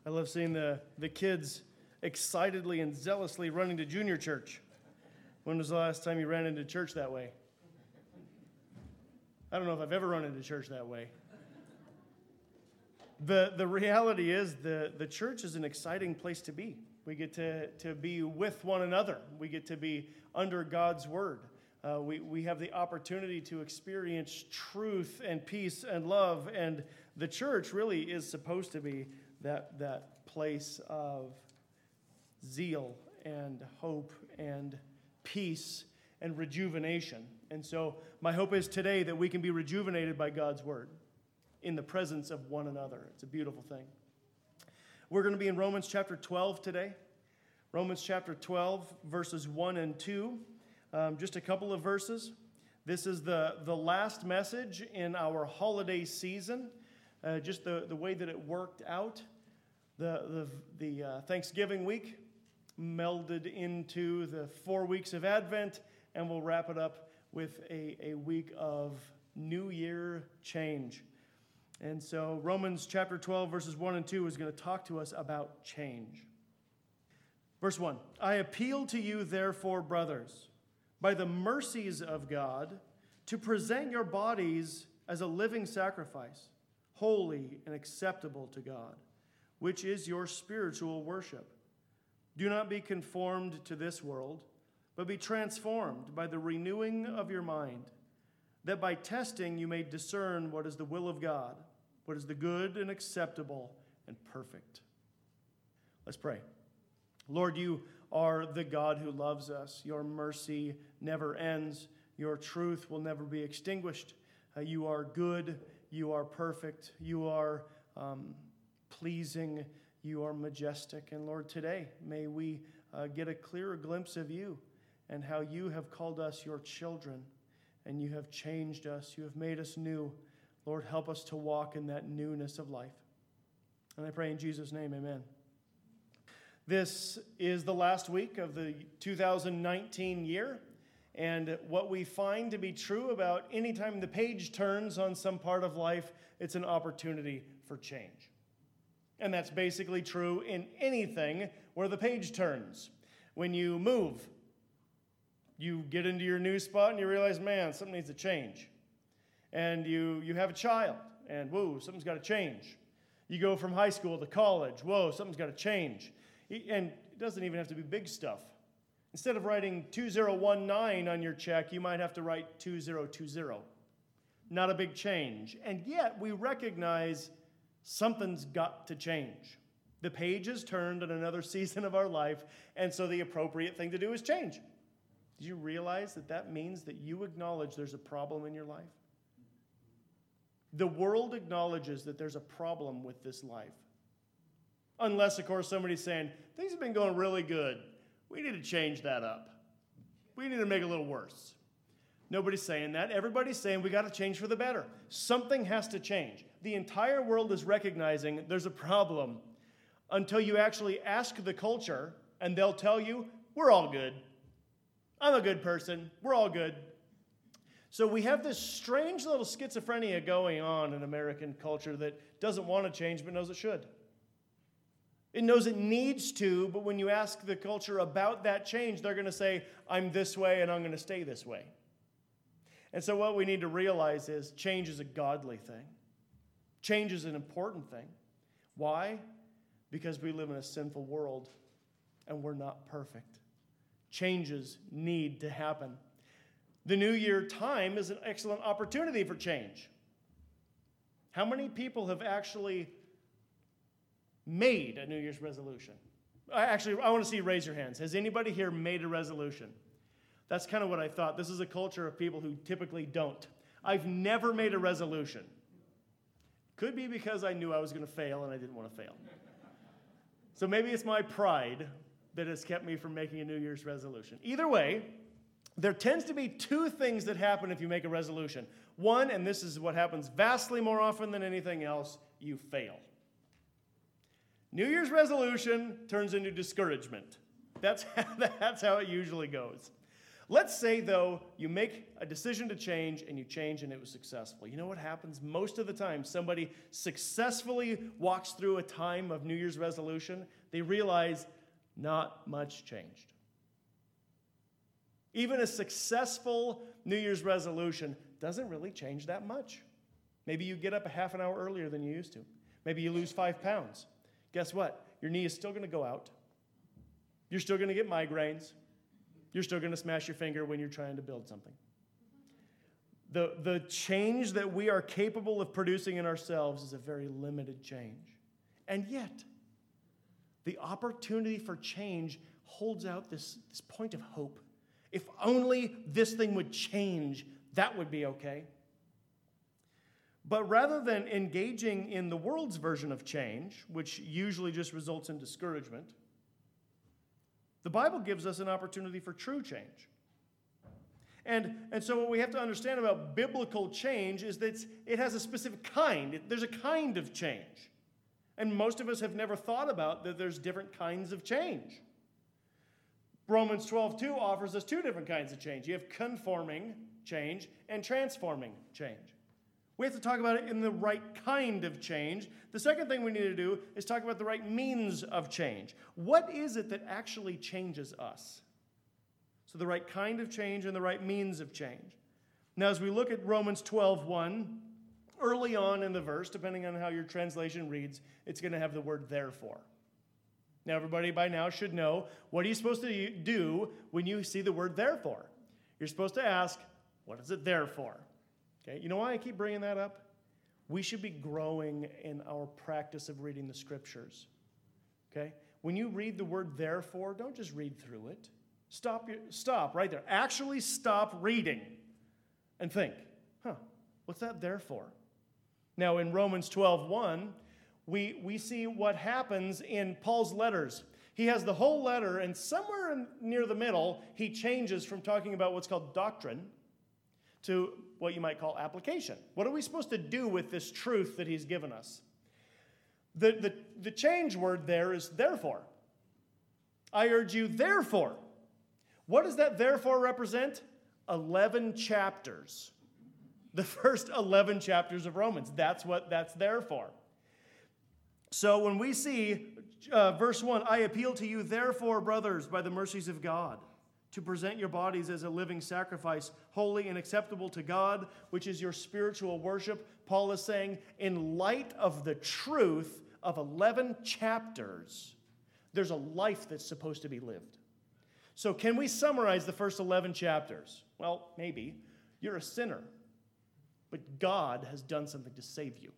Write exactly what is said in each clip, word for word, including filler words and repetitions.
I love seeing the, the kids excitedly and zealously running to junior church. When was the last time you ran into church that way? I don't know if I've ever run into church that way. The, the reality is the, the church is an exciting place to be. We get to, to be with one another. We get to be under God's word. Uh, we, we have the opportunity to experience truth and peace and love. And the church really is supposed to be that, that place of zeal and hope and peace and rejuvenation. And so my hope is today that we can be rejuvenated by God's word in the presence of one another. It's a beautiful thing. We're going to be in Romans chapter twelve today. Romans chapter twelve, verses one and two. Um, just a couple of verses. This is the, the last message in our holiday season. Uh, just the, the way that it worked out. The, the, the uh, Thanksgiving week melded into the four weeks of Advent, and we'll wrap it up with a, a week of New Year change. And so Romans chapter twelve, verses one and two is going to talk to us about change. Verse one, I appeal to you, therefore, brothers, by the mercies of God, to present your bodies as a living sacrifice, holy and acceptable to God, which is your spiritual worship. Do not be conformed to this world, but be transformed by the renewing of your mind, that by testing you may discern what is the will of God, what is the good and acceptable and perfect. Let's pray. Lord, you are the God who loves us. Your mercy never ends. Your truth will never be extinguished. Uh, you are good. You are perfect. You are um, pleasing. You are majestic. And Lord, today may we uh, get a clearer glimpse of you and how you have called us your children, and you have changed us. You have made us new. Lord, help us to walk in that newness of life. And I pray in Jesus' name, amen. This is the last week of the two thousand nineteen year, and what we find to be true about any time the page turns on some part of life, it's an opportunity for change. And that's basically true in anything where the page turns. When you move, you get into your new spot and you realize, man, something needs to change. And you, you have a child, and whoa, something's got to change. You go from high school to college, whoa, something's got to change. And it doesn't even have to be big stuff. Instead of writing two zero one nine on your check, you might have to write two zero two zero. Not a big change. And yet we recognize something's got to change. The page is turned in another season of our life, and so the appropriate thing to do is change. Did you realize that that means that you acknowledge there's a problem in your life? The world acknowledges that there's a problem with this life. Unless, of course, somebody's saying, things have been going really good. We need to change that up. We need to make it a little worse. Nobody's saying that. Everybody's saying we got to change for the better. Something has to change. The entire world is recognizing there's a problem until you actually ask the culture, and they'll tell you, we're all good. I'm a good person. We're all good. So we have this strange little schizophrenia going on in American culture that doesn't want to change but knows it should. It knows it needs to, but when you ask the culture about that change, they're going to say, I'm this way and I'm going to stay this way. And so what we need to realize is change is a godly thing. Change is an important thing. Why? Because we live in a sinful world and we're not perfect. Changes need to happen. The New Year time is an excellent opportunity for change. How many people have actually made a New Year's resolution? Actually, I want to see you raise your hands. Has anybody here made a resolution? That's kind of what I thought. This is a culture of people who typically don't. I've never made a resolution. Could be because I knew I was going to fail and I didn't want to fail. So maybe it's my pride that has kept me from making a New Year's resolution. Either way, there tends to be two things that happen if you make a resolution. One, and this is what happens vastly more often than anything else, you fail. New Year's resolution turns into discouragement. That's how, that's how it usually goes. Let's say, though, you make a decision to change and you change and it was successful. You know what happens? Most of the time, somebody successfully walks through a time of New Year's resolution. They realize not much changed. Even a successful New Year's resolution doesn't really change that much. Maybe you get up a half an hour earlier than you used to. Maybe you lose five pounds. Guess what? Your knee is still going to go out. You're still going to get migraines. You're still going to smash your finger when you're trying to build something. The, the change that we are capable of producing in ourselves is a very limited change. And yet, the opportunity for change holds out this, this point of hope. If only this thing would change, that would be okay. But rather than engaging in the world's version of change, which usually just results in discouragement, the Bible gives us an opportunity for true change. And, and so what we have to understand about biblical change is that it has a specific kind. There's a kind of change. And most of us have never thought about that there's different kinds of change. Romans twelve two offers us two different kinds of change. You have conforming change and transforming change. We have to talk about it in the right kind of change. The second thing we need to do is talk about the right means of change. What is it that actually changes us? So the right kind of change and the right means of change. Now, as we look at Romans twelve one, early on in the verse, depending on how your translation reads, it's going to have the word therefore. Now, everybody by now should know, what are you supposed to do when you see the word therefore? You're supposed to ask, what is it there for? Okay, you know why I keep bringing that up? We should be growing in our practice of reading the scriptures. Okay? When you read the word therefore, don't just read through it. Stop, your, stop right there. Actually stop reading and think, huh, what's that there for? Now, in Romans twelve one, we, we see what happens in Paul's letters. He has the whole letter, and somewhere in, near the middle, he changes from talking about what's called doctrine to what you might call application. What are we supposed to do with this truth that he's given us? The, the, the change word there is therefore. I urge you, therefore. What does that therefore represent? eleven chapters. The first eleven chapters of Romans. That's what that's there for. So when we see uh, verse one, I appeal to you, therefore, brothers, by the mercies of God, to present your bodies as a living sacrifice, holy and acceptable to God, which is your spiritual worship. Paul is saying, in light of the truth of eleven chapters, there's a life that's supposed to be lived. So can we summarize the first eleven chapters? Well, maybe. You're a sinner, but God has done something to save you.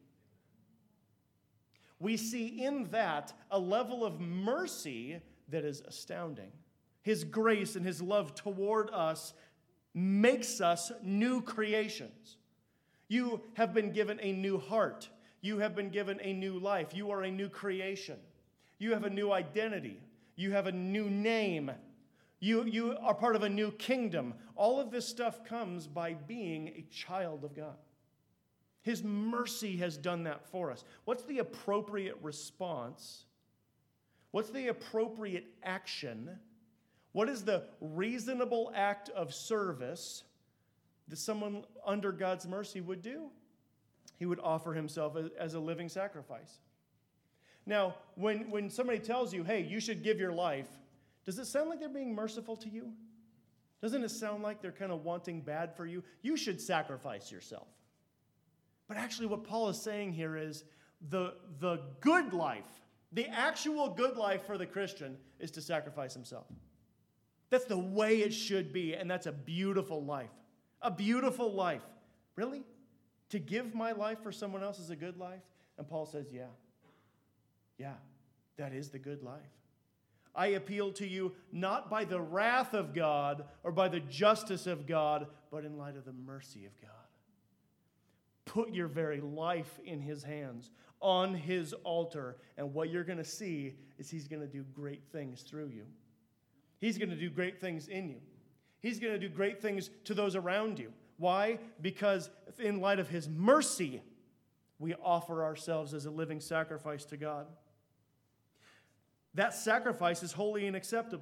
We see in that a level of mercy that is astounding. His grace and his love toward us makes us new creations. You have been given a new heart. You have been given a new life. You are a new creation. You have a new identity. You have a new name. You, you are part of a new kingdom. All of this stuff comes by being a child of God. His mercy has done that for us. What's the appropriate response? What's the appropriate action? What is the reasonable act of service that someone under God's mercy would do? He would offer himself as a living sacrifice. Now, when, when somebody tells you, hey, you should give your life, does it sound like they're being merciful to you? Doesn't it sound like they're kind of wanting bad for you? You should sacrifice yourself. But actually what Paul is saying here is the, the good life, the actual good life for the Christian is to sacrifice himself. That's the way it should be, and that's a beautiful life. A beautiful life. Really? To give my life for someone else is a good life? And Paul says, yeah. Yeah, that is the good life. I appeal to you not by the wrath of God or by the justice of God, but in light of the mercy of God. Put your very life in his hands, on his altar, and what you're going to see is he's going to do great things through you. He's going to do great things in you. He's going to do great things to those around you. Why? Because in light of his mercy, we offer ourselves as a living sacrifice to God. That sacrifice is holy and acceptable.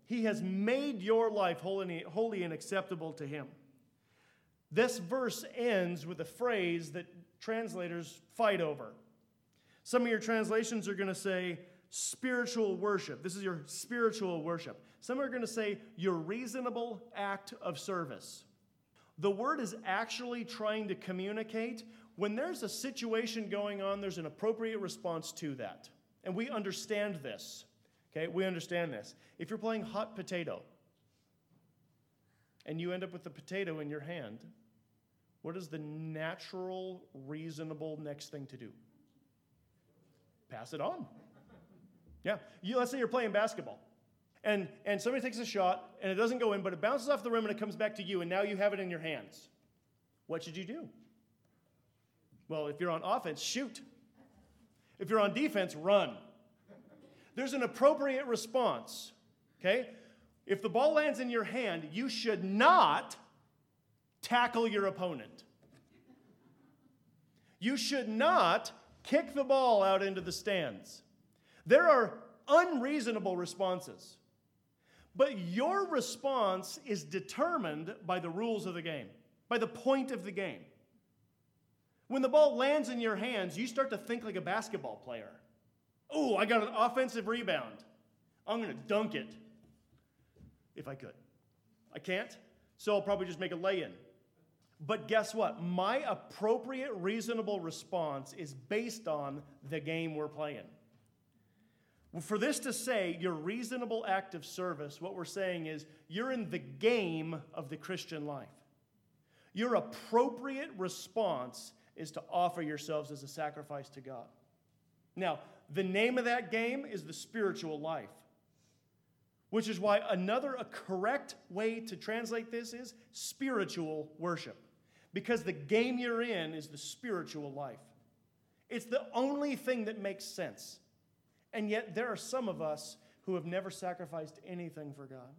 He has made your life holy, holy and acceptable to him. This verse ends with a phrase that translators fight over. Some of your translations are going to say spiritual worship. This is your spiritual worship. Some are going to say your reasonable act of service. The word is actually trying to communicate when there's a situation going on, there's an appropriate response to that. And we understand this. Okay, we understand this. If you're playing hot potato and you end up with the potato in your hand, what is the natural, reasonable next thing to do? Pass it on. Yeah, you, let's say you're playing basketball, and, and somebody takes a shot, and it doesn't go in, but it bounces off the rim, and it comes back to you, and now you have it in your hands. What should you do? Well, if you're on offense, shoot. If you're on defense, run. There's an appropriate response, okay? If the ball lands in your hand, you should not tackle your opponent. You should not kick the ball out into the stands. There are unreasonable responses. But your response is determined by the rules of the game, by the point of the game. When the ball lands in your hands, you start to think like a basketball player. Oh, I got an offensive rebound. I'm going to dunk it. If I could. I can't, so I'll probably just make a lay-in. But guess what? My appropriate, reasonable response is based on the game we're playing. For this to say your reasonable act of service, what we're saying is you're in the game of the Christian life. Your appropriate response is to offer yourselves as a sacrifice to God. Now, the name of that game is the spiritual life, which is why another a correct way to translate this is spiritual worship, because the game you're in is the spiritual life. It's the only thing that makes sense. And yet there are some of us who have never sacrificed anything for God.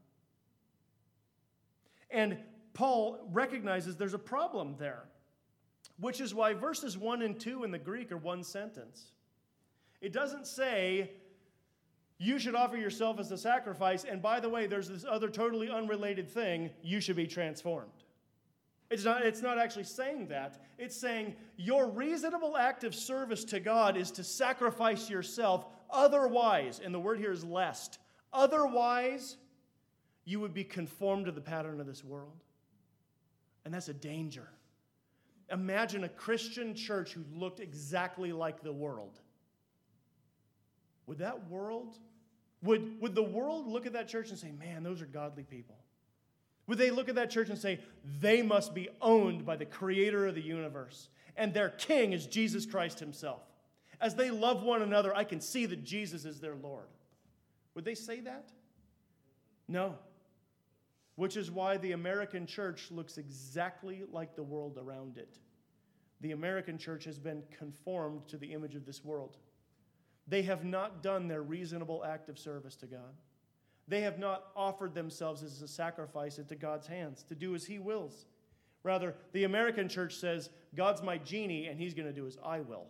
And Paul recognizes there's a problem there, which is why verses one and two in the Greek are one sentence. It doesn't say, you should offer yourself as a sacrifice, and by the way, there's this other totally unrelated thing, you should be transformed. It's not, it's not actually saying that. It's saying your reasonable act of service to God is to sacrifice yourself. Otherwise, and the word here is lest, otherwise you would be conformed to the pattern of this world. And that's a danger. Imagine a Christian church who looked exactly like the world. Would that world, would, would the world look at that church and say, man, those are godly people? Would they look at that church and say, they must be owned by the creator of the universe, and their king is Jesus Christ himself? As they love one another, I can see that Jesus is their Lord. Would they say that? No. Which is why the American church looks exactly like the world around it. The American church has been conformed to the image of this world. They have not done their reasonable act of service to God. They have not offered themselves as a sacrifice into God's hands to do as he wills. Rather, the American church says, God's my genie and he's going to do as I will.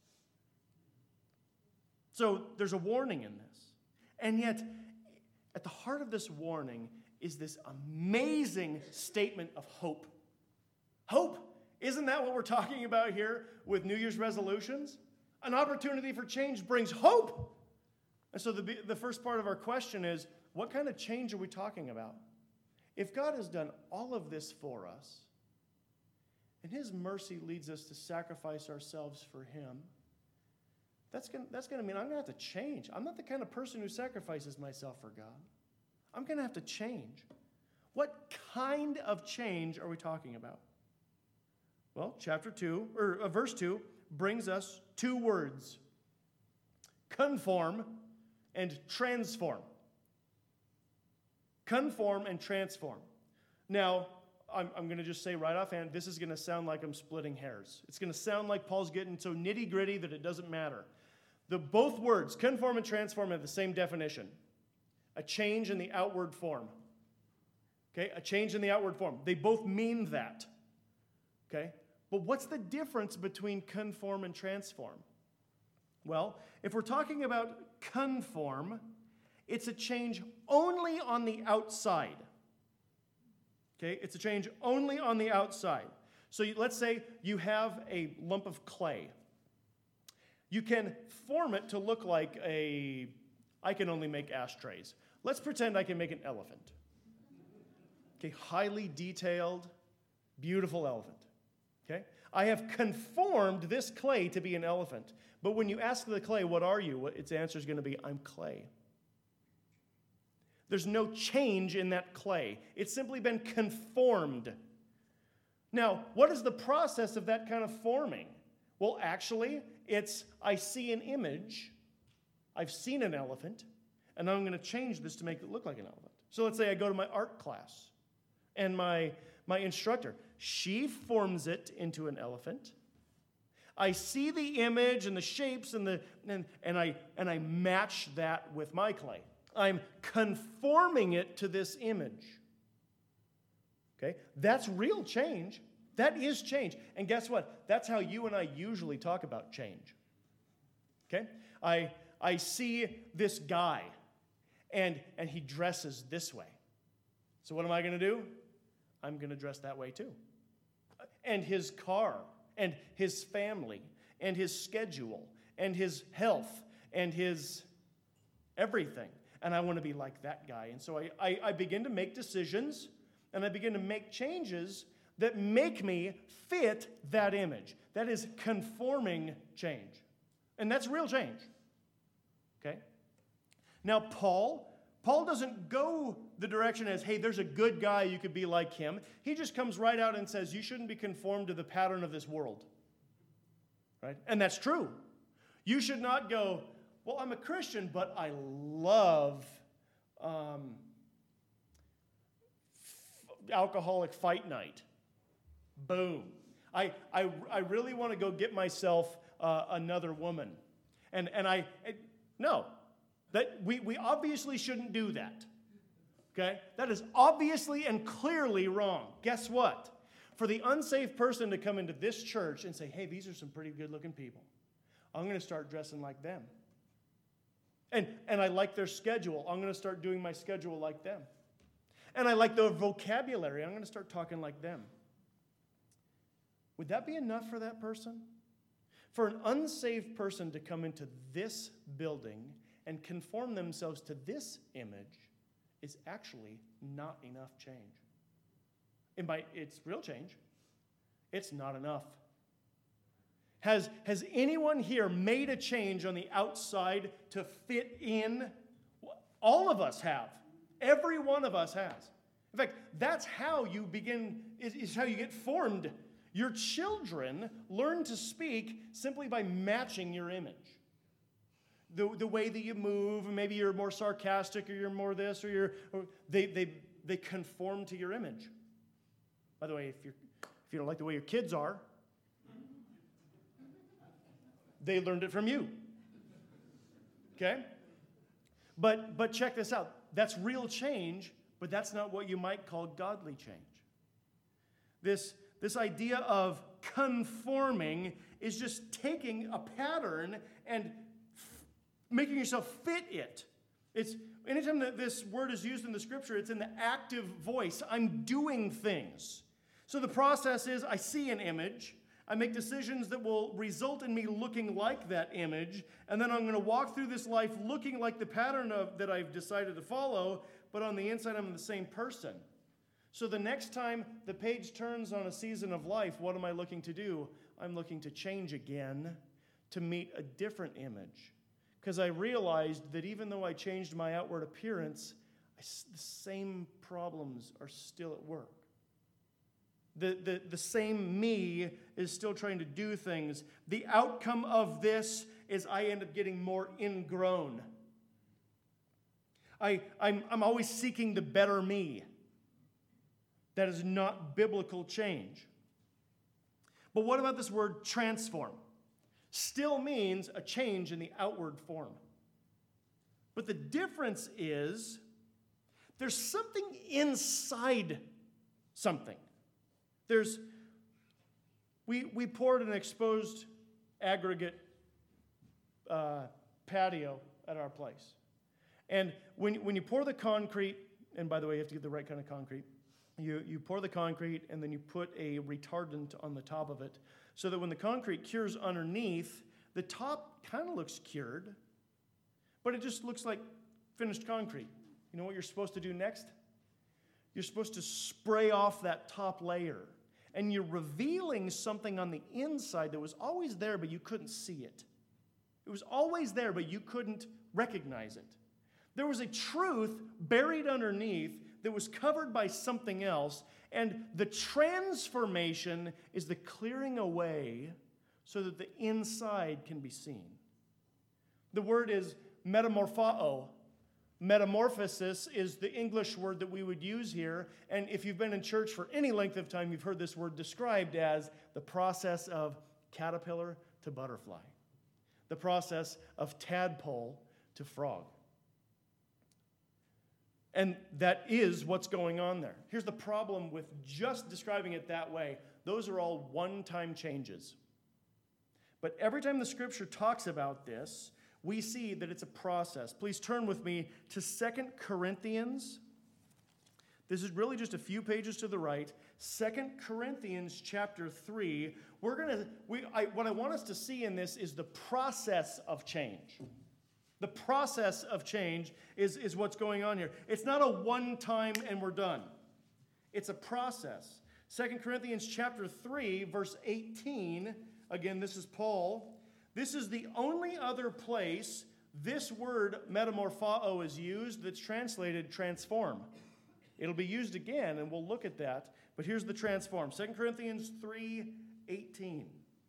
So there's a warning in this. And yet, at the heart of this warning is this amazing statement of hope. Hope. Isn't that what we're talking about here with New Year's resolutions? An opportunity for change brings hope. And so the, the first part of our question is, what kind of change are we talking about? If God has done all of this for us, and his mercy leads us to sacrifice ourselves for him, that's going that's going to mean I'm going to have to change. I'm not the kind of person who sacrifices myself for God. I'm going to have to change. What kind of change are we talking about? Well, chapter two, or uh, verse two, brings us two words: conform and transform. Conform and transform. Now, I'm, I'm going to just say right offhand, this is going to sound like I'm splitting hairs. It's going to sound like Paul's getting so nitty-gritty that it doesn't matter. The both words, conform and transform, have the same definition: a change in the outward form. Okay, a change in the outward form. They both mean that. Okay, but what's the difference between conform and transform? Well, if we're talking about conform, It's a change only on the outside. Okay? It's a change only on the outside. So you, let's say you have a lump of clay. You can form it to look like a, I can only make ashtrays. Let's pretend I can make an elephant. Okay, highly detailed, beautiful elephant. Okay? I have conformed this clay to be an elephant. But when you ask the clay, what are you? Its answer is going to be, I'm clay. There's no change in that clay. It's simply been conformed. Now, what is the process of that kind of forming? Well, actually, it's I see an image, I've seen an elephant, and I'm going to change this to make it look like an elephant. So let's say I go to my art class, and my, my instructor, she forms it into an elephant. I see the image and the shapes, and, the, and, and, I, and I match that with my clay. I'm conforming it to this image. Okay? That's real change. That is change. And guess what? That's how you and I usually talk about change. Okay? I, I see this guy, and, and he dresses this way. So what am I going to do? I'm going to dress that way too. And his car, and his family, and his schedule, and his health, and his everything. And I want to be like that guy. And so I, I, I begin to make decisions, and I begin to make changes that make me fit that image. That is conforming change. And that's real change. Okay? Now, Paul, Paul doesn't go the direction as, hey, there's a good guy, you could be like him. He just comes right out and says, you shouldn't be conformed to the pattern of this world. Right? And that's true. You should not go, well, I'm a Christian, but I love um, f- alcoholic fight night. Boom. I, I, I really want to go get myself uh, another woman. And, and I, I no, that we, we obviously shouldn't do that. Okay? That is obviously and clearly wrong. Guess what? For the unsaved person to come into this church and say, hey, these are some pretty good-looking people. I'm going to start dressing like them. And, and I like their schedule. I'm going to start doing my schedule like them. And I like their vocabulary. I'm going to start talking like them. Would that be enough for that person? For an unsaved person to come into this building and conform themselves to this image is actually not enough change. And by it's real change, it's not enough. Has, has anyone here made a change on the outside to fit in? All of us have. Every one of us has. In fact, that's how you begin, is, is how you get formed. Your children learn to speak simply by matching your image. The, the way that you move, maybe you're more sarcastic, or you're more this, or you're, or they, they, they conform to your image. By the way, if, you're, if you don't like the way your kids are, they learned it from you. Okay? But, but check this out. That's real change, but that's not what you might call godly change. This, this idea of conforming is just taking a pattern and f- making yourself fit it. It's anytime that this word is used in the scripture, it's in the active voice. I'm doing things. So the process is I see an image. I make decisions that will result in me looking like that image, and then I'm going to walk through this life looking like the pattern of, that I've decided to follow, but on the inside I'm the same person. So the next time the page turns on a season of life, what am I looking to do? I'm looking to change again to meet a different image. Because I realized that even though I changed my outward appearance, I, the same problems are still at work. The, the, the same me is still trying to do things. The outcome of this is I end up getting more ingrown. I, I'm, I'm always seeking the better me. That is not biblical change. But what about this word transform? Still means a change in the outward form. But the difference is there's something inside something. There's, we, we poured an exposed aggregate uh, patio at our place. And when, when you pour the concrete, and by the way, you have to get the right kind of concrete, you, you pour the concrete and then you put a retardant on the top of it so that when the concrete cures underneath, the top kind of looks cured, but it just looks like finished concrete. You know what you're supposed to do next? You're supposed to spray off that top layer. And you're revealing something on the inside that was always there, but you couldn't see it. It was always there, but you couldn't recognize it. There was a truth buried underneath that was covered by something else, and the transformation is the clearing away so that the inside can be seen. The word is metamorphao. Metamorphosis is the English word that we would use here, and if you've been in church for any length of time, you've heard this word described as the process of caterpillar to butterfly, the process of tadpole to frog. And that is what's going on there. Here's the problem with just describing it that way. Those are all one-time changes. But every time the Scripture talks about this, we see that it's a process. Please turn with me to Second Corinthians. This is really just a few pages to the right. Second Corinthians chapter three. We're gonna. We. I, what I want us to see in this is the process of change. The process of change is, is what's going on here. It's not a one-time and we're done. It's a process. Second Corinthians chapter three, verse eighteen. Again, this is Paul. This is the only other place this word metamorphao is used that's translated transform. It'll be used again, and we'll look at that. But here's the transform. Second Corinthians three eighteen.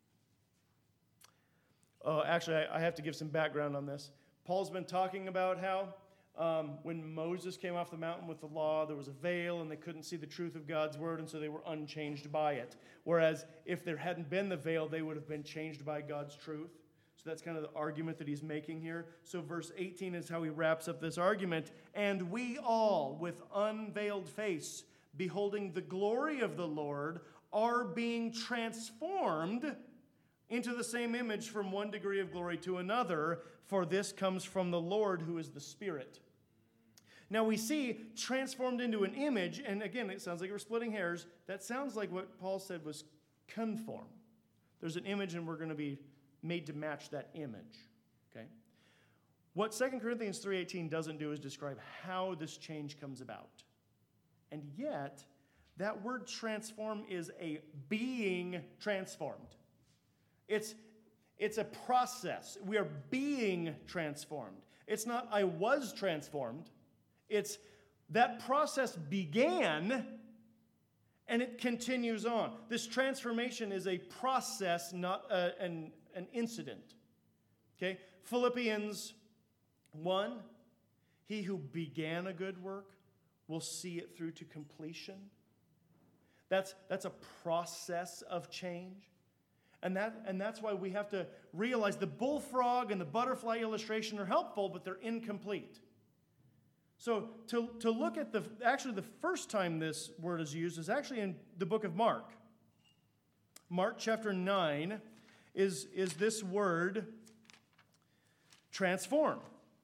Oh, actually, I, I have to give some background on this. Paul's been talking about how um, when Moses came off the mountain with the law, there was a veil, and they couldn't see the truth of God's word, and so they were unchanged by it. Whereas if there hadn't been the veil, they would have been changed by God's truth. So that's kind of the argument that he's making here. So verse eighteen is how he wraps up this argument. And we all, with unveiled face, beholding the glory of the Lord, are being transformed into the same image from one degree of glory to another, for this comes from the Lord who is the Spirit. Now we see transformed into an image, and again, it sounds like we're splitting hairs. That sounds like what Paul said was conform. There's an image, and we're going to be made to match that image. Okay? What Second Corinthians three eighteen doesn't do is describe how this change comes about. And yet, that word transform is a being transformed. It's, it's a process. We are being transformed. It's not I was transformed. It's that process began and it continues on. This transformation is a process, not a, an, an incident. Okay? Philippians one, he who began a good work will see it through to completion. That's, that's a process of change. And, that, and that's why we have to realize the bullfrog and the butterfly illustration are helpful, but they're incomplete. So to, to look at the, actually the first time this word is used is actually in the book of Mark. Mark chapter nine is, is this word transform.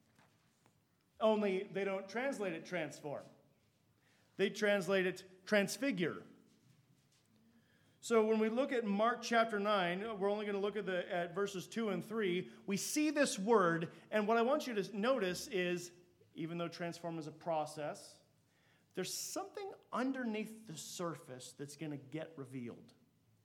Only they don't translate it transform. They translate it transfigure. So when we look at Mark chapter nine, we're only going to look at, the, at verses two and three. We see this word, and what I want you to notice is, even though transform is a process, there's something underneath the surface that's going to get revealed.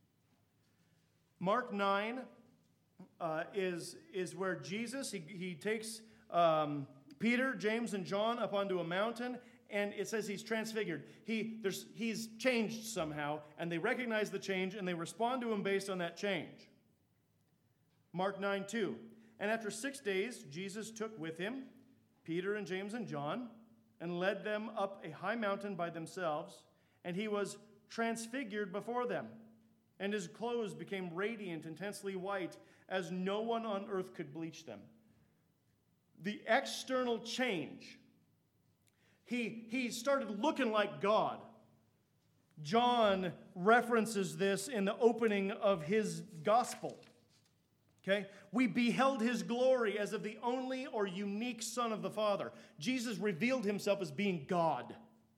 Mark nine uh, is, is where Jesus, he, he takes um, Peter, James, and John up onto a mountain, and it says he's transfigured. He, there's, he's changed somehow, and they recognize the change, and they respond to him based on that change. Mark nine two. And after six days, Jesus took with him Peter and James and John, and led them up a high mountain by themselves, and he was transfigured before them. And his clothes became radiant, intensely white, as no one on earth could bleach them. The external change. He, he started looking like God. John references this in the opening of his gospel. Okay? We beheld his glory as of the only or unique Son of the Father. Jesus revealed himself as being God.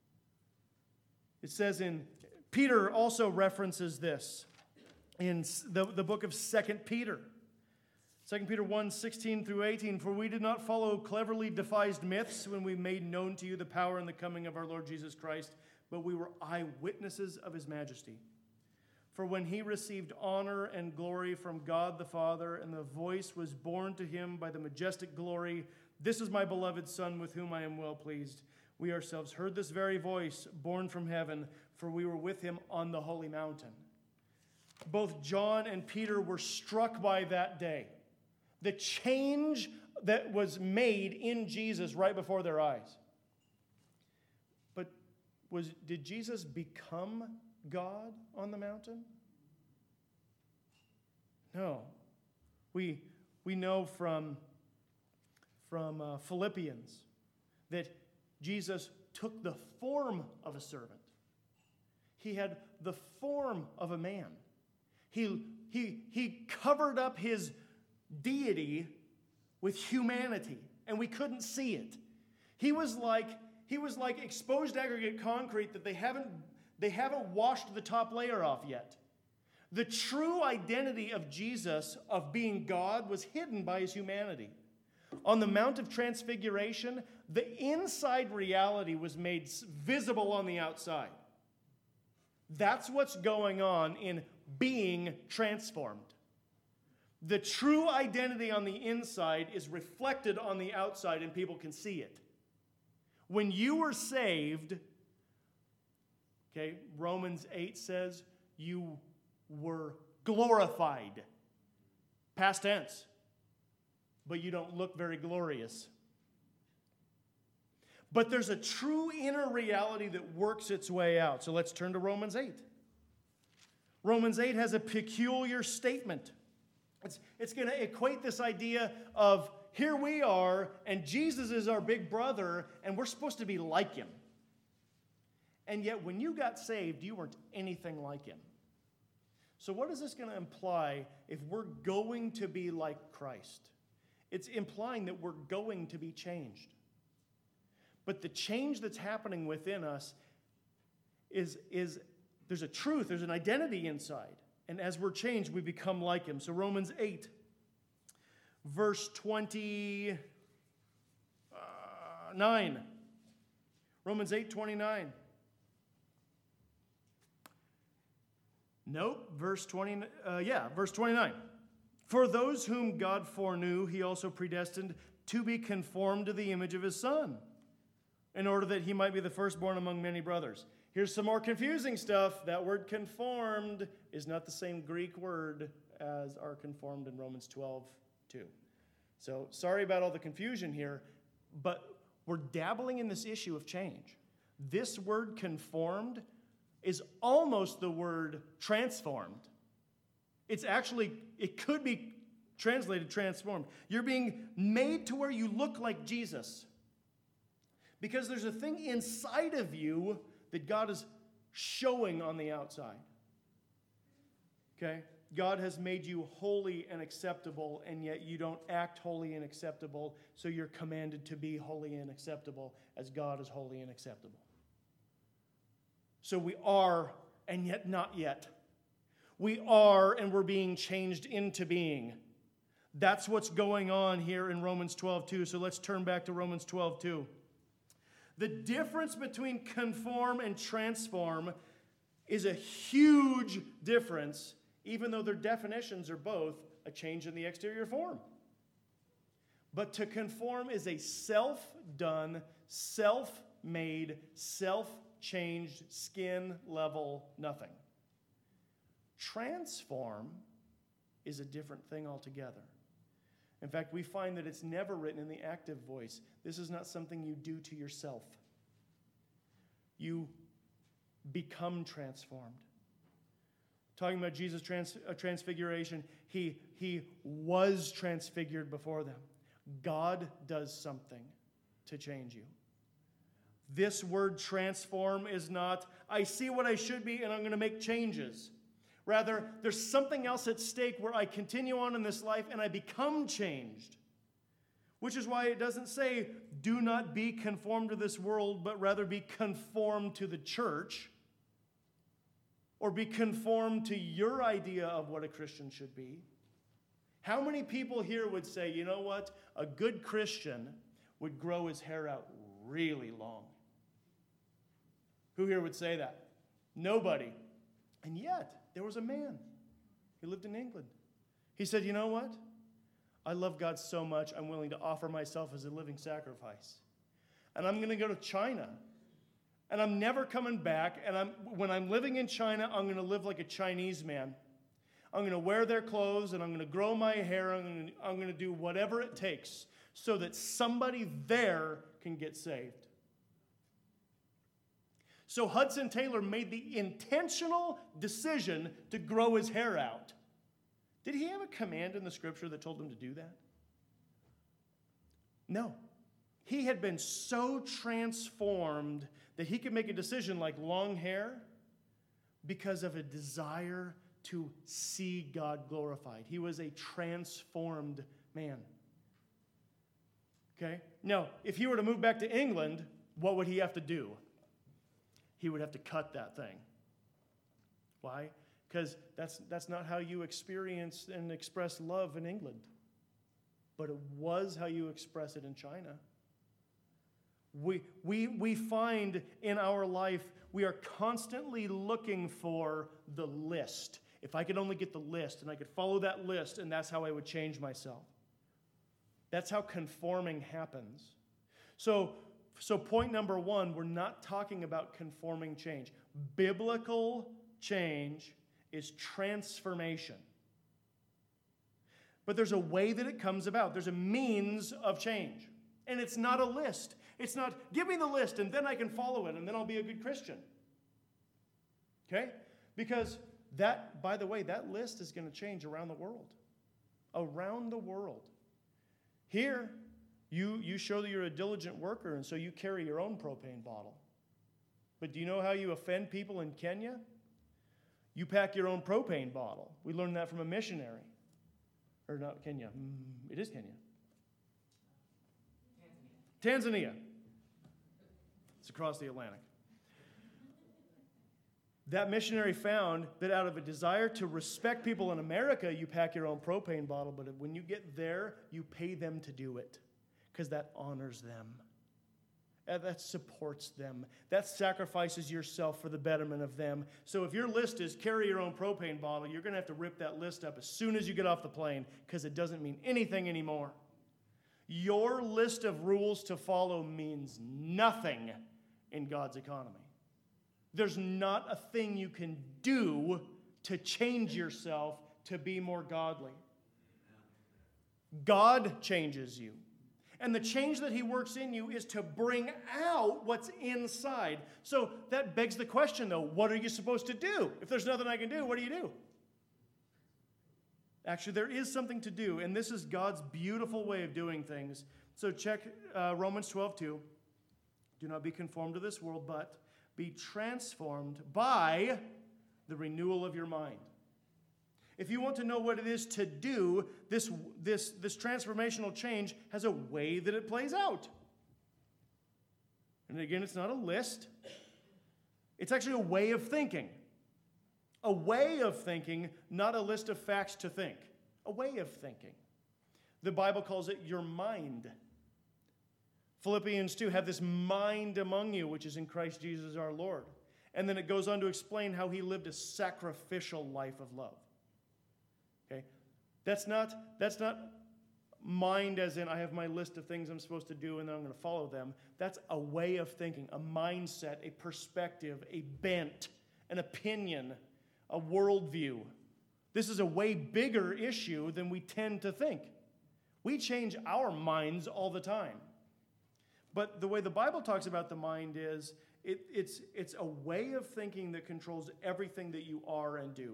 It says in, Peter also references this in the, the book of Second Peter. Second Peter one, sixteen through eighteen, for we did not follow cleverly devised myths when we made known to you the power and the coming of our Lord Jesus Christ, but we were eyewitnesses of his majesty. For when he received honor and glory from God the Father, and the voice was borne to him by the majestic glory, this is my beloved Son with whom I am well pleased. We ourselves heard this very voice borne from heaven, for we were with him on the holy mountain. Both John and Peter were struck by that day. The change that was made in Jesus right before their eyes. But was did Jesus become God on the mountain? No. We, we know from, from uh, Philippians that Jesus took the form of a servant. He had the form of a man. He, he, he covered up his deity with humanity, and we couldn't see it. He was like, he was like exposed aggregate concrete that they haven't, they haven't washed the top layer off yet. The true identity of Jesus, of being God, was hidden by his humanity. On the Mount of Transfiguration, the inside reality was made visible on the outside. That's what's going on in being transformed. The true identity on the inside is reflected on the outside, and people can see it. When you were saved, okay, Romans eight says you were glorified. Past tense. But you don't look very glorious. But there's a true inner reality that works its way out. So let's turn to Romans eight. Romans eight has a peculiar statement. It's, it's going to equate this idea of here we are, and Jesus is our big brother, and we're supposed to be like him. And yet when you got saved, you weren't anything like him. So what is this going to imply if we're going to be like Christ? It's implying that we're going to be changed. But the change that's happening within us is, is there's a truth, there's an identity inside. And as we're changed, we become like him. So Romans eight, verse twenty-nine. Romans eight, twenty-nine. Nope, verse twenty, uh, yeah, verse twenty-nine. For those whom God foreknew, he also predestined to be conformed to the image of his Son, in order that he might be the firstborn among many brothers. Here's some more confusing stuff. That word conformed is not the same Greek word as are conformed in Romans twelve two. So sorry about all the confusion here, but we're dabbling in this issue of change. This word conformed is almost the word transformed. It's actually, it could be translated transformed. You're being made to where you look like Jesus. Because there's a thing inside of you that God is showing on the outside. Okay? God has made you holy and acceptable, and yet you don't act holy and acceptable, so you're commanded to be holy and acceptable as God is holy and acceptable. So we are, and yet not yet. We are, and we're being changed into being. That's what's going on here in Romans twelve two. So let's turn back to Romans twelve two. The difference between conform and transform is a huge difference, even though their definitions are both a change in the exterior form. But to conform is a self-done, self-made, self-changed, skin-level nothing. Transform is a different thing altogether. In fact, we find that it's never written in the active voice. This is not something you do to yourself. You become transformed. Talking about Jesus' trans, uh, transfiguration, he, he was transfigured before them. God does something to change you. This word transform is not, I see what I should be and I'm going to make changes. Rather, there's something else at stake where I continue on in this life and I become changed. Which is why it doesn't say, do not be conformed to this world, but rather be conformed to the church, or be conformed to your idea of what a Christian should be. How many people here would say, you know what? A good Christian would grow his hair out really long. Who here would say that? Nobody. And yet, there was a man. He lived in England. He said, you know what? I love God so much, I'm willing to offer myself as a living sacrifice. And I'm going to go to China. And I'm never coming back. And I'm, when I'm living in China, I'm going to live like a Chinese man. I'm going to wear their clothes, and I'm going to grow my hair. I'm going to, I'm going to do whatever it takes so that somebody there can get saved. So Hudson Taylor made the intentional decision to grow his hair out. Did he have a command in the scripture that told him to do that? No. He had been so transformed that he could make a decision like long hair because of a desire to see God glorified. He was a transformed man. Okay? Now, if he were to move back to England, what would he have to do? He would have to cut that thing. Why? Because that's, that's not how you experience and express love in England. But it was how you express it in China. We, we, we find in our life, we are constantly looking for the list. If I could only get the list, and I could follow that list, and that's how I would change myself. That's how conforming happens. So, so point number one, we're not talking about conforming change. Biblical change is transformation. But there's a way that it comes about. There's a means of change. And it's not a list. It's not, give me the list and then I can follow it and then I'll be a good Christian. Okay? Because that, by the way, that list is going to change around the world. Around the world. Here, you, you show that you're a diligent worker, and so you carry your own propane bottle. But do you know how you offend people in Kenya? You pack your own propane bottle. We learned that from a missionary. Or not Kenya. Mm, it is Kenya. Tanzania. Tanzania. It's across the Atlantic. That missionary found that out of a desire to respect people in America, you pack your own propane bottle, but when you get there, you pay them to do it because that honors them. That supports them. That sacrifices yourself for the betterment of them. So if your list is carry your own propane bottle, you're going to have to rip that list up as soon as you get off the plane because it doesn't mean anything anymore. Your list of rules to follow means nothing in God's economy. There's not a thing you can do to change yourself to be more godly. God changes you. And the change that he works in you is to bring out what's inside. So that begs the question, though, what are you supposed to do? If there's nothing I can do, what do you do? Actually, there is something to do, and this is God's beautiful way of doing things. So check uh, Romans twelve two. Do not be conformed to this world, but be transformed by the renewal of your mind. If you want to know what it is to do, this, this, this transformational change has a way that it plays out. And again, it's not a list. It's actually a way of thinking. A way of thinking, not a list of facts to think. A way of thinking. The Bible calls it your mind. Philippians two, have this mind among you, which is in Christ Jesus our Lord. And then it goes on to explain how he lived a sacrificial life of love. Okay? That's not, that's not mind as in I have my list of things I'm supposed to do and then I'm going to follow them. That's a way of thinking, a mindset, a perspective, a bent, an opinion, a worldview. This is a way bigger issue than we tend to think. We change our minds all the time. But the way the Bible talks about the mind is it, it's, it's a way of thinking that controls everything that you are and do.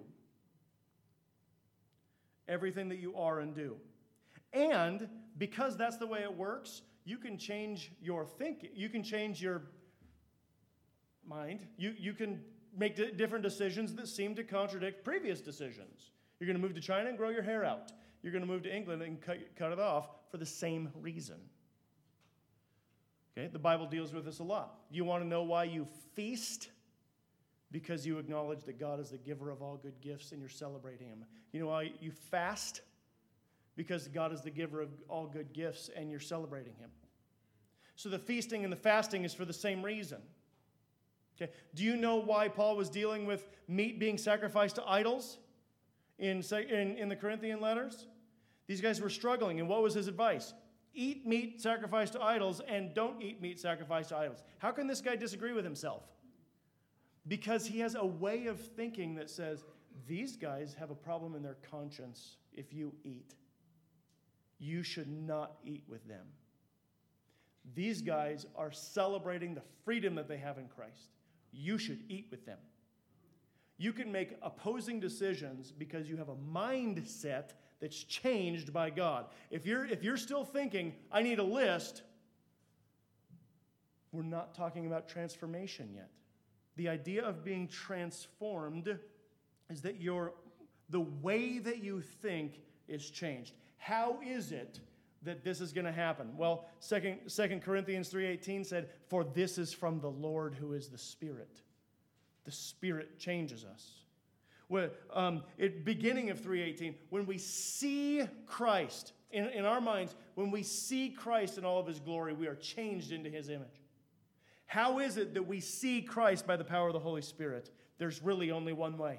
Everything that you are and do. And because that's the way it works, you can change your thinking. You can change your mind. You, you can make d- different decisions that seem to contradict previous decisions. You're going to move to China and grow your hair out. You're going to move to England and cut, cut it off for the same reason. Okay, the Bible deals with this a lot. You want to know why you feast? Because you acknowledge that God is the giver of all good gifts and you're celebrating Him. You know why you fast? Because God is the giver of all good gifts and you're celebrating Him. So the feasting and the fasting is for the same reason. Okay. Do you know why Paul was dealing with meat being sacrificed to idols in, in, in the Corinthian letters? These guys were struggling, and what was his advice? Eat meat sacrificed to idols and don't eat meat sacrificed to idols. How can this guy disagree with himself? Because he has a way of thinking that says, these guys have a problem in their conscience if you eat. You should not eat with them. These guys are celebrating the freedom that they have in Christ. You should eat with them. You can make opposing decisions because you have a mindset that's changed by God. If you're, if you're still thinking, I need a list, we're not talking about transformation yet. The idea of being transformed is that your, the way that you think is changed. How is it that this is going to happen? Well, Second Corinthians three eighteen said, for this is from the Lord who is the Spirit. The Spirit changes us. Well, um, at beginning of three eighteen, when we see Christ, in, in our minds, when we see Christ in all of His glory, we are changed into His image. How is it that we see Christ by the power of the Holy Spirit? There's really only one way.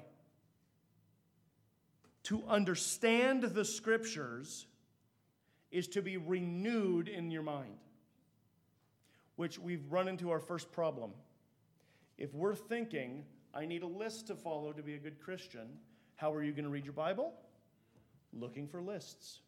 To understand the Scriptures is to be renewed in your mind, which we've run into our first problem. If we're thinking, I need a list to follow to be a good Christian, how are you going to read your Bible? Looking for lists.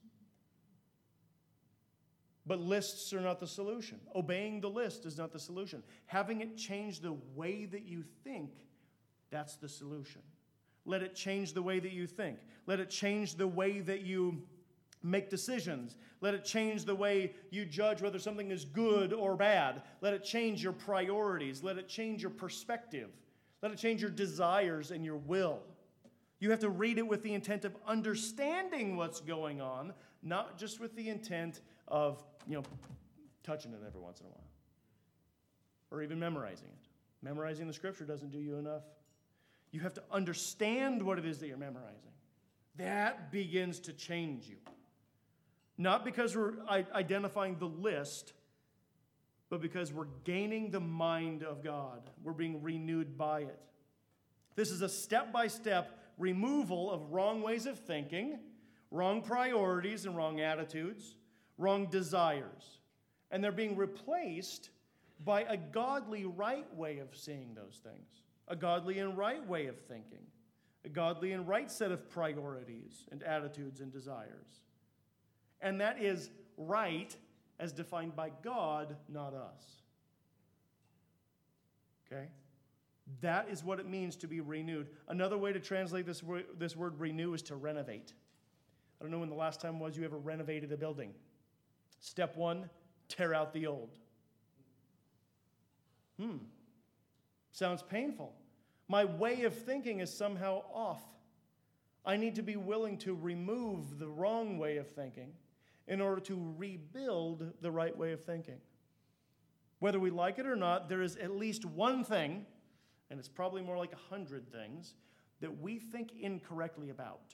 But lists are not the solution. Obeying the list is not the solution. Having it change the way that you think, that's the solution. Let it change the way that you think. Let it change the way that you make decisions. Let it change the way you judge whether something is good or bad. Let it change your priorities. Let it change your perspective. Let it change your desires and your will. You have to read it with the intent of understanding what's going on, not just with the intent of, you know, touching it every once in a while. Or even memorizing it. Memorizing the Scripture doesn't do you enough. You have to understand what it is that you're memorizing. That begins to change you. Not because we're identifying the list, but because we're gaining the mind of God. We're being renewed by it. This is a step-by-step removal of wrong ways of thinking, wrong priorities and wrong attitudes, wrong desires. And they're being replaced by a godly right way of seeing those things, a godly and right way of thinking, a godly and right set of priorities and attitudes and desires. And that is right as defined by God, not us. Okay? That is what it means to be renewed. Another way to translate this word, this word renew is to renovate. I don't know when the last time was you ever renovated a building. Step one, tear out the old. Hmm. Sounds painful. My way of thinking is somehow off. I need to be willing to remove the wrong way of thinking in order to rebuild the right way of thinking. Whether we like it or not, there is at least one thing, and it's probably more like a hundred things, that we think incorrectly about.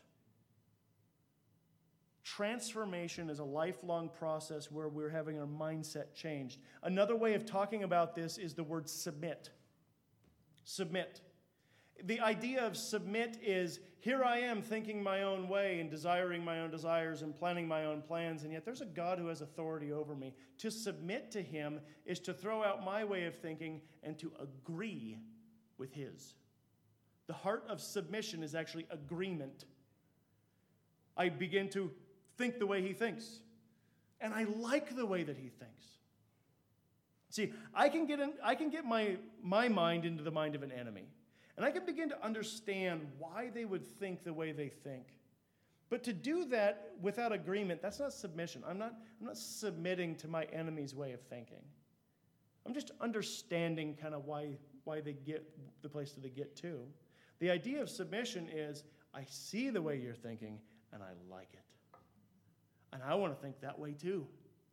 Transformation is a lifelong process where we're having our mindset changed. Another way of talking about this is the word submit. Submit. The idea of submit is, here I am thinking my own way and desiring my own desires and planning my own plans, and yet there's a God who has authority over me. To submit to Him is to throw out my way of thinking and to agree with His. The heart of submission is actually agreement. I begin to think the way He thinks, and I like the way that He thinks. See, I can get in, I can get my, my mind into the mind of an enemy. And I can begin to understand why they would think the way they think. But to do that without agreement, that's not submission. I'm not, I'm not submitting to my enemy's way of thinking. I'm just understanding kind of why, why they get the place that they get to. The idea of submission is, I see the way you're thinking, and I like it. And I want to think that way too.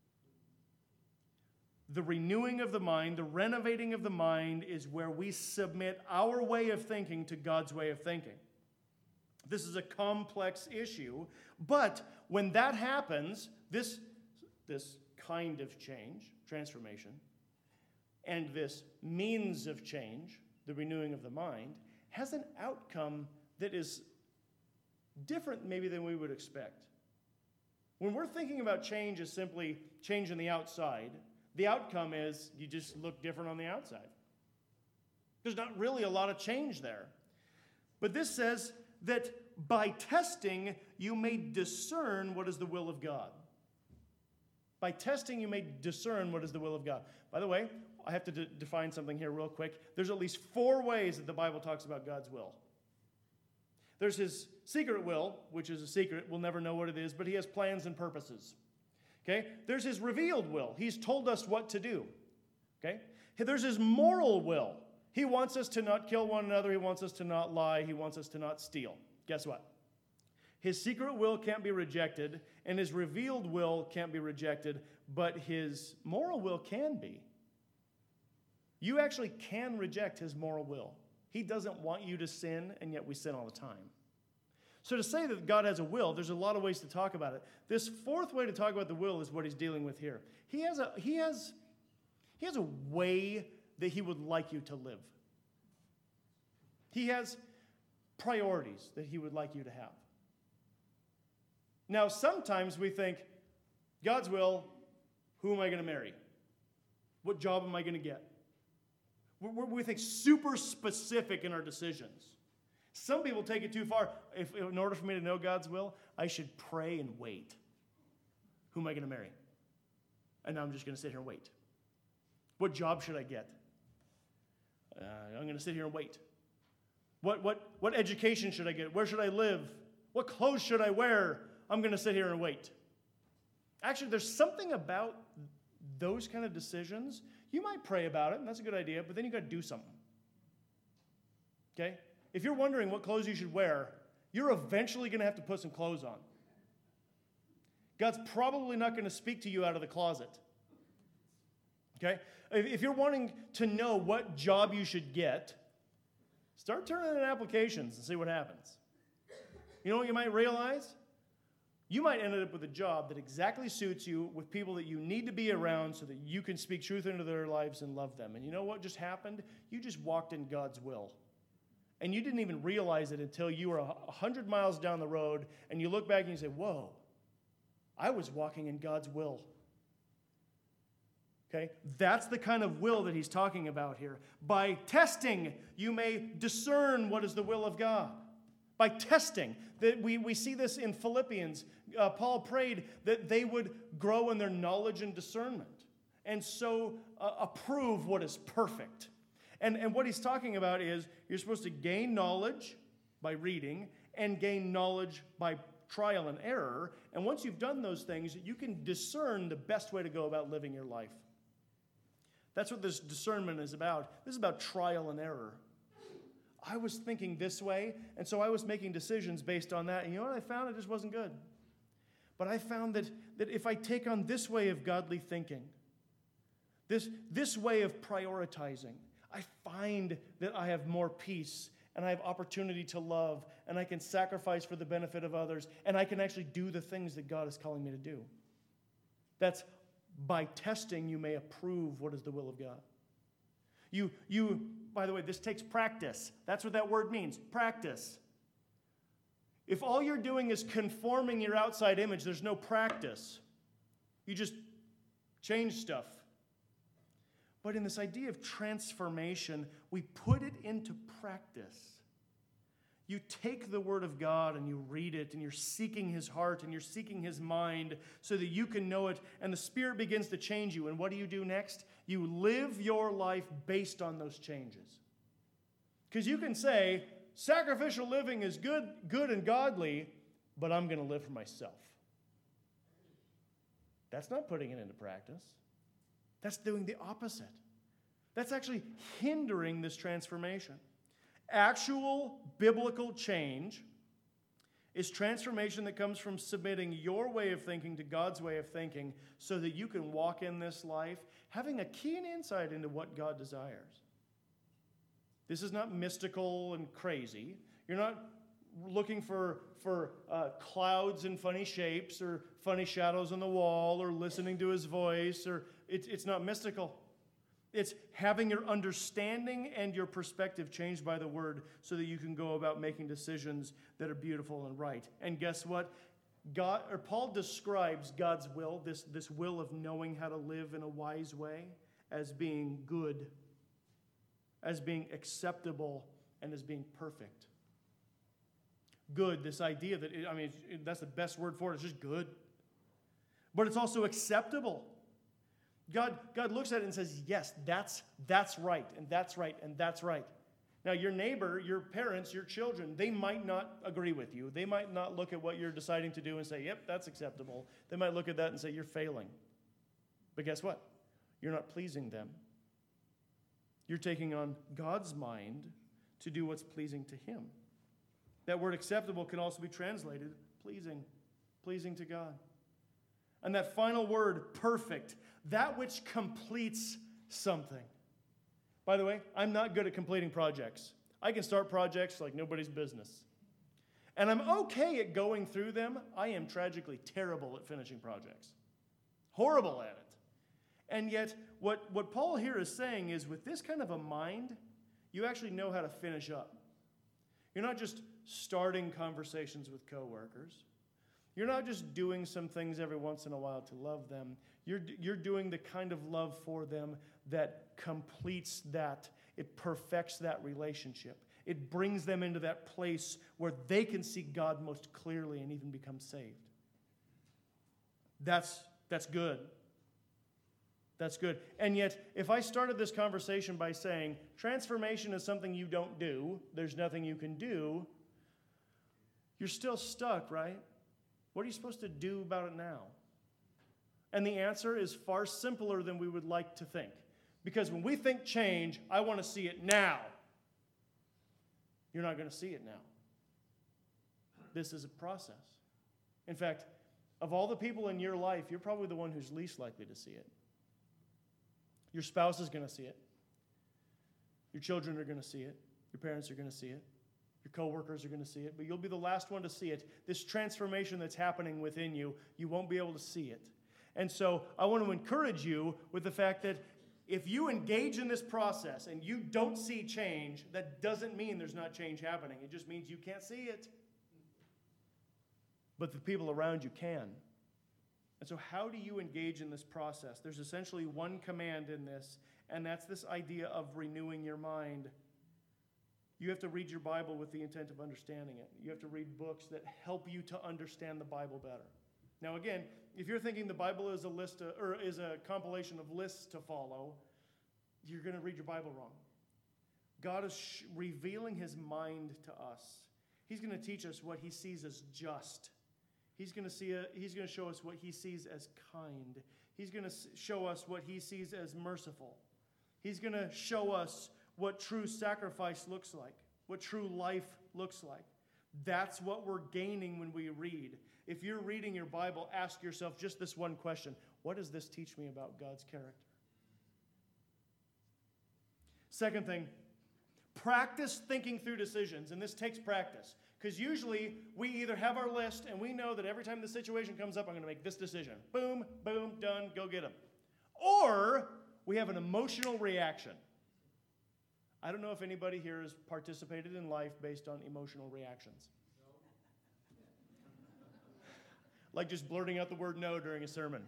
The renewing of the mind, the renovating of the mind is where we submit our way of thinking to God's way of thinking. This is a complex issue, but when that happens, this, this kind of change, transformation, and this means of change, the renewing of the mind, has an outcome that is different maybe than we would expect. When we're thinking about change as simply change on the outside, the outcome is you just look different on the outside. There's not really a lot of change there. But this says that by testing, you may discern what is the will of God. By testing, you may discern what is the will of God. By the way, I have to de- define something here real quick. There's at least four ways that the Bible talks about God's will. There's his secret will, which is a secret. We'll never know what it is, but he has plans and purposes. Okay? There's his revealed will. He's told us what to do. Okay? There's his moral will. He wants us to not kill one another. He wants us to not lie. He wants us to not steal. Guess what? His secret will can't be rejected, and his revealed will can't be rejected, but his moral will can be. You actually can reject his moral will. He doesn't want you to sin, and yet we sin all the time. So to say that God has a will, there's a lot of ways to talk about it. This fourth way to talk about the will is what he's dealing with here. He has a, he has, he has a way that he would like you to live. He has priorities that he would like you to have. Now, sometimes we think, God's will, who am I going to marry? What job am I going to get? We're, we think super specific in our decisions. Some people take it too far. If, in order for me to know God's will, I should pray and wait. Who am I going to marry? And now I'm just going to sit here and wait. What job should I get? Uh, I'm going to sit here and wait. What, what, what education should I get? Where should I live? What clothes should I wear? I'm going to sit here and wait. Actually, there's something about those kind of decisions. You might pray about it, and that's a good idea, but then you got to do something. Okay? If you're wondering what clothes you should wear, you're eventually going to have to put some clothes on. God's probably not going to speak to you out of the closet. Okay? If you're wanting to know what job you should get, start turning in applications and see what happens. You know what you might realize? You might end up with a job that exactly suits you with people that you need to be around so that you can speak truth into their lives and love them. And you know what just happened? You just walked in God's will. And you didn't even realize it until you were a hundred miles down the road and you look back and you say, whoa, I was walking in God's will. Okay? That's the kind of will that he's talking about here. By testing, you may discern what is the will of God. By testing. That we, we see this in Philippians. Uh, Paul prayed that they would grow in their knowledge and discernment, and so uh, approve what is perfect. And, and what he's talking about is you're supposed to gain knowledge by reading and gain knowledge by trial and error. And once you've done those things, you can discern the best way to go about living your life. That's what this discernment is about. This is about trial and error. I was thinking this way, and so I was making decisions based on that. And you know what I found? It just wasn't good. But I found that, that if I take on this way of godly thinking, this, this way of prioritizing, I find that I have more peace, and I have opportunity to love, and I can sacrifice for the benefit of others, and I can actually do the things that God is calling me to do. That's by testing, you may approve what is the will of God. You, you, by the way, this takes practice. That's what that word means, practice. If all you're doing is conforming your outside image, there's no practice. You just change stuff. But in this idea of transformation, we put it into practice. You take the Word of God and you read it, and you're seeking His heart and you're seeking His mind so that you can know it, and the Spirit begins to change you. And what do you do next? You live your life based on those changes. Because you can say, sacrificial living is good, good and godly, but I'm going to live for myself. That's not putting it into practice. That's doing the opposite. That's actually hindering this transformation. Actual biblical change is transformation that comes from submitting your way of thinking to God's way of thinking so that you can walk in this life having a keen insight into what God desires. This is not mystical and crazy. You're not looking for, for uh, clouds and funny shapes or funny shadows on the wall or listening to his voice. Or it, it's not mystical. It's having your understanding and your perspective changed by the word so that you can go about making decisions that are beautiful and right. And guess what? God, or Paul describes God's will, this, this will of knowing how to live in a wise way, as being good, as being acceptable, and as being perfect. Good, this idea that, it, I mean, it, that's the best word for it, it's just good. But it's also acceptable. God, God looks at it and says, yes, that's, that's right, and that's right, and that's right. Now, your neighbor, your parents, your children, they might not agree with you. They might not look at what you're deciding to do and say, yep, that's acceptable. They might look at that and say, you're failing. But guess what? You're not pleasing them. You're taking on God's mind to do what's pleasing to him. That word acceptable can also be translated pleasing, pleasing to God. And that final word, perfect, that which completes something. By the way, I'm not good at completing projects. I can start projects like nobody's business. And I'm okay at going through them. I am tragically terrible at finishing projects. Horrible at it. And yet, what, what Paul here is saying is with this kind of a mind, you actually know how to finish up. You're not just starting conversations with coworkers. You're not just doing some things every once in a while to love them. You're, you're doing the kind of love for them that completes that. It perfects that relationship. It brings them into that place where they can see God most clearly and even become saved. That's, that's good. That's good. And yet, if I started this conversation by saying, transformation is something you don't do, there's nothing you can do, you're still stuck, right? What are you supposed to do about it now? And the answer is far simpler than we would like to think. Because when we think change, I want to see it now. You're not going to see it now. This is a process. In fact, of all the people in your life, you're probably the one who's least likely to see it. Your spouse is going to see it. Your children are going to see it. Your parents are going to see it. Your coworkers are going to see it. But you'll be the last one to see it. This transformation that's happening within you, you won't be able to see it. And so I want to encourage you with the fact that if you engage in this process and you don't see change, that doesn't mean there's not change happening. It just means you can't see it. But the people around you can. And so how do you engage in this process? There's essentially one command in this, and that's this idea of renewing your mind. You have to read your Bible with the intent of understanding it. You have to read books that help you to understand the Bible better. Now again, if you're thinking the Bible is a list of, or is a compilation of lists to follow, you're going to read your Bible wrong. God is sh- revealing his mind to us. He's going to teach us what he sees as just. He's going to see a, he's going to show us what he sees as kind. He's going to show us what he sees as merciful. He's going to show us what true sacrifice looks like, what true life looks like. That's what we're gaining when we read. If you're reading your Bible, ask yourself just this one question. What does this teach me about God's character? Second thing, practice thinking through decisions, and this takes practice. Because usually we either have our list and we know that every time the situation comes up, I'm going to make this decision. Boom, boom, done, go get them. Or we have an emotional reaction. I don't know if anybody here has participated in life based on emotional reactions. Like just blurting out the word no during a sermon.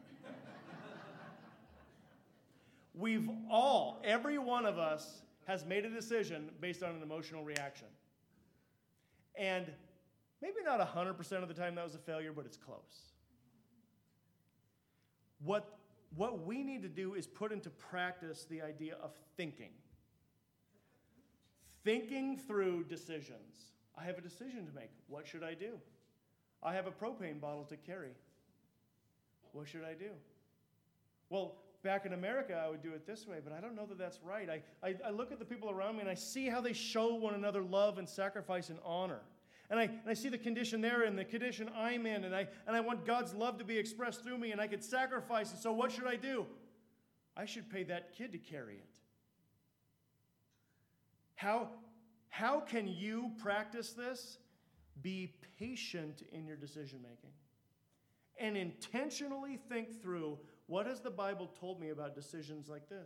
We've all, every one of us, has made a decision based on an emotional reaction. And maybe not one hundred percent of the time that was a failure, but it's close. What, what we need to do is put into practice the idea of thinking. Thinking through decisions. I have a decision to make. What should I do? I have a propane bottle to carry. What should I do? Well, back in America, I would do it this way, but I don't know that that's right. I, I, I look at the people around me and I see how they show one another love and sacrifice and honor. And I, and I see the condition they're in, the condition I'm in, and I, and I want God's love to be expressed through me, and I could sacrifice. And so what should I do? I should pay that kid to carry it. How, how can you practice this? Be patient in your decision making. And intentionally think through, what has the Bible told me about decisions like this?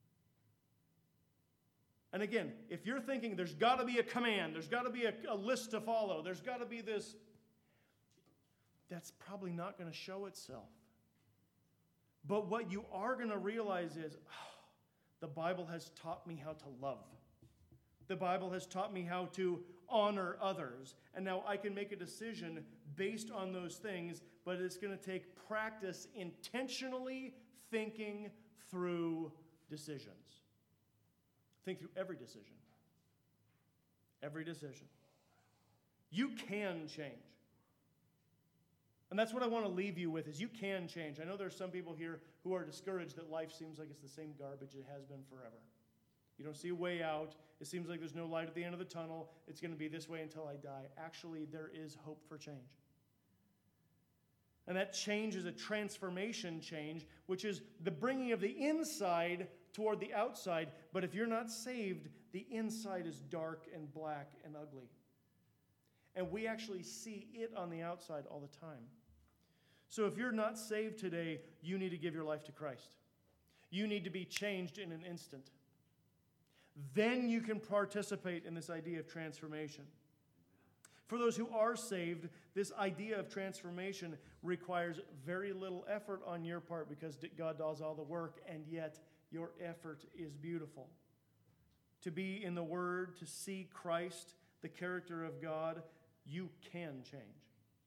And again, if you're thinking there's got to be a command, there's got to be a, a list to follow, there's got to be this, that's probably not going to show itself. But what you are going to realize is, oh, the Bible has taught me how to love. The Bible has taught me how to honor others. And now I can make a decision based on those things, but it's going to take practice intentionally thinking through decisions. Think through every decision. Every decision. You can change. And that's what I want to leave you with, is you can change. I know there's some people here who are discouraged that life seems like it's the same garbage it has been forever. You don't see a way out. It seems like there's no light at the end of the tunnel. It's going to be this way until I die. Actually, there is hope for change. And that change is a transformation change, which is the bringing of the inside toward the outside. But if you're not saved, the inside is dark and black and ugly. And we actually see it on the outside all the time. So if you're not saved today, you need to give your life to Christ. You need to be changed in an instant. Then you can participate in this idea of transformation. For those who are saved, this idea of transformation requires very little effort on your part because God does all the work, and yet your effort is beautiful. To be in the Word, to see Christ, the character of God, you can change.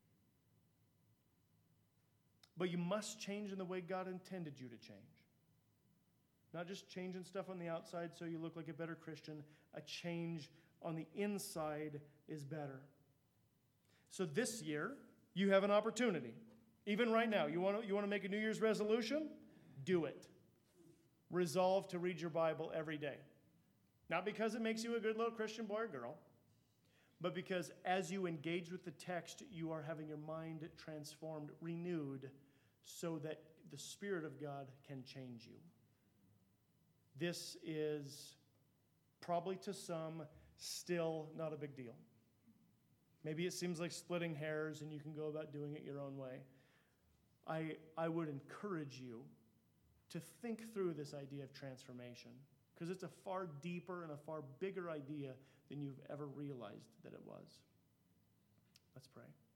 But you must change in the way God intended you to change. Not just changing stuff on the outside so you look like a better Christian. A change on the inside is better. So this year, you have an opportunity. Even right now, you want to, you want to make a New Year's resolution? Do it. Resolve to read your Bible every day. Not because it makes you a good little Christian boy or girl, but because as you engage with the text, you are having your mind transformed, renewed, so that the Spirit of God can change you. This is probably to some still not a big deal. Maybe it seems like splitting hairs and you can go about doing it your own way. I, I would encourage you to think through this idea of transformation, because it's a far deeper and a far bigger idea than you've ever realized that it was. Let's pray.